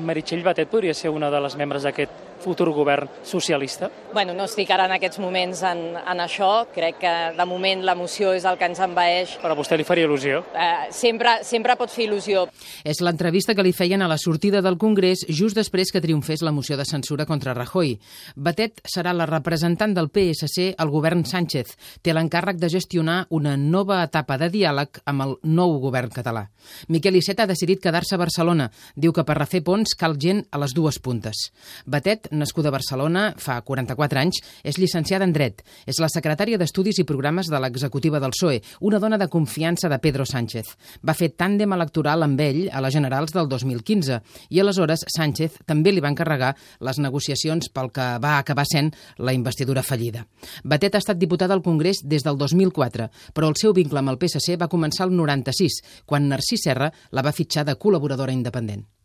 Meritxell Batet podria ser una de les membres d'aquest futur govern socialista? Bueno, no estic ara en aquests moments en això. Crec que de moment l'emoció és el que ens envaeix. Però a vostè li faria il·lusió? Sempre pot fer il·lusió. És l'entrevista que li feien a la sortida del Congrés just després que triomfés la moció de censura contra Rajoy. Batet serà la representant del PSC al govern Sánchez. Té l'encàrrec de gestionar una nova etapa de diàleg amb el nou govern català. Miquel Iceta ha decidit quedar-se a Barcelona. Diu que per refer ponts cal gent a les dues puntes. Batet, nascuda a Barcelona fa 44 anys, és llicenciada en Dret. És la secretària d'Estudis i Programes de l'executiva del PSOE, una dona de confiança de Pedro Sánchez. Va fer tàndem electoral amb ell a les generals del 2015 i aleshores Sánchez també li va encarregar les negociacions pel que va acabar sent la investidura fallida. Batet ha estat diputada al Congrés des del 2004, però el seu vincle amb el PSC va començar el 96, quan Narcís Serra la va fitxar de col·laboradora independent.